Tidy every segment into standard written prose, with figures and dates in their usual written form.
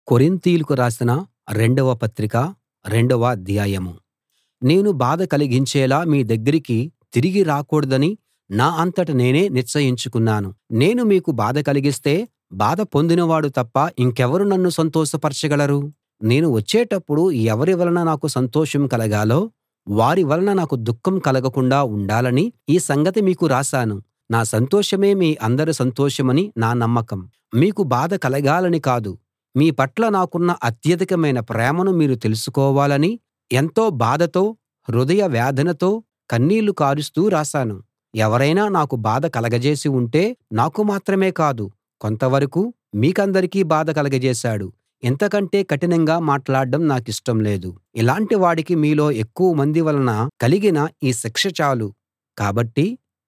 కొరింతీయులకు రాసిన రెండవ పత్రిక రెండవ అధ్యాయం. నేను బాధ కలిగించేలా మీ దగ్గరికి తిరిగి రాకూడదని నా అంతట నేనే నిశ్చయించుకున్నాను. నేను మీకు బాధ కలిగిస్తే బాధ పొందినవాడు తప్ప ఇంకెవరు నన్ను సంతోషపరచగలరు? నేను వచ్చేటప్పుడు ఎవరి వలన నాకు సంతోషం కలగాలో వారి వలన నాకు దుఃఖం కలగకుండా ఉండాలని ఈ సంగతి మీకు రాశాను. నా సంతోషమే మీ అందరి సంతోషమని నా నమ్మకం. మీకు బాధ కలగాలని కాదు, మీ పట్ల నాకున్న అత్యధికమైన ప్రేమను మీరు తెలుసుకోవాలని ఎంతో బాధతో, హృదయ వేదనతో, కన్నీళ్లు కారుస్తూ రాశాను. ఎవరైనా నాకు బాధ కలగజేసి ఉంటే నాకు మాత్రమే కాదు, కొంతవరకూ మీకందరికీ బాధ కలగజేశాడు. ఇంతకంటే కఠినంగా మాట్లాడడం నాకిష్టం లేదు. ఇలాంటి వాడికి మీలో ఎక్కువ మంది వలన కలిగిన ఈ శిక్ష చాలు. కాబట్టి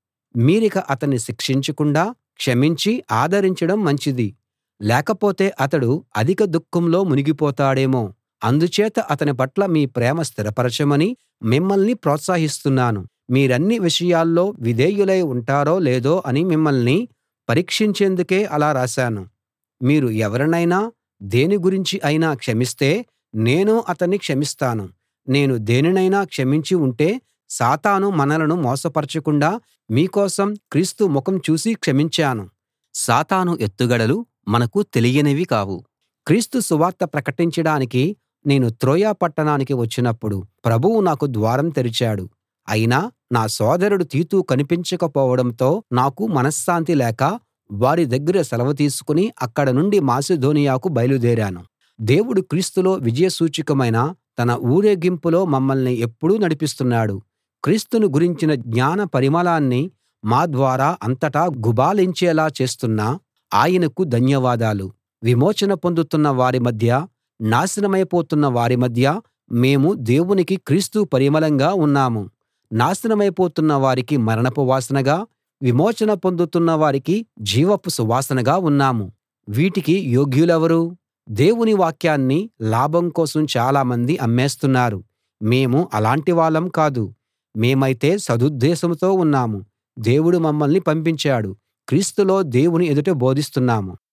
మీరిక అతన్ని శిక్షించకుండా క్షమించి ఆదరించడం మంచిది. లేకపోతే అతడు అధిక దుఃఖంలో మునిగిపోతాడేమో. అందుచేత అతని పట్ల మీ ప్రేమ స్థిరపరచమని మిమ్మల్ని ప్రోత్సహిస్తున్నాను. మీరన్ని విషయాల్లో విధేయులై ఉంటారో లేదో అని మిమ్మల్ని పరీక్షించేందుకే అలా రాశాను. మీరు ఎవరినైనా దేని గురించి అయినా క్షమిస్తే నేనూ అతన్ని క్షమిస్తాను. నేను దేనినైనా క్షమించి ఉంటే సాతాను మనలను మోసపరచకుండా మీకోసం క్రీస్తు ముఖం చూసి క్షమించాను. సాతాను ఎత్తుగడలు మనకు తెలియనివి కావు. క్రీస్తు సువార్త ప్రకటించడానికి నేను త్రోయ పట్టణానికి వచ్చినప్పుడు ప్రభువు నాకు ద్వారం తెరిచాడు. అయినా నా సోదరుడు తీతు కనిపించకపోవడంతో నాకు మనశ్శాంతి లేక వారి దగ్గర సెలవు తీసుకుని అక్కడ నుండి మాసిదోనియాకు బయలుదేరాను. దేవుడు క్రీస్తులో విజయసూచకమైన తన ఊరేగింపులో మమ్మల్ని ఎప్పుడూ నడిపిస్తున్నాడు. క్రీస్తును గురించిన జ్ఞాన పరిమళాన్ని మా ద్వారా అంతటా గుబాళించేలా చేస్తున్న ఆయనకు ధన్యవాదాలు. విమోచన పొందుతున్న వారి మధ్య, నాశనమైపోతున్న వారి మధ్య మేము దేవునికి క్రీస్తు పరిమళంగా ఉన్నాము. నాశనమైపోతున్న వారికి మరణపు వాసనగా, విమోచన పొందుతున్న వారికి జీవపు సువాసనగా ఉన్నాము. వీటికి యోగ్యులెవరు? దేవుని వాక్యాన్ని లాభం కోసం చాలామంది అమ్మేస్తున్నారు. మేము అలాంటి వాళ్ళం కాదు. మేమైతే సదుద్దేశంతో ఉన్నాము. దేవుడు మమ్మల్ని పంపించాడు. క్రీస్తులో దేవుని ఎదుట బోధిస్తున్నాము.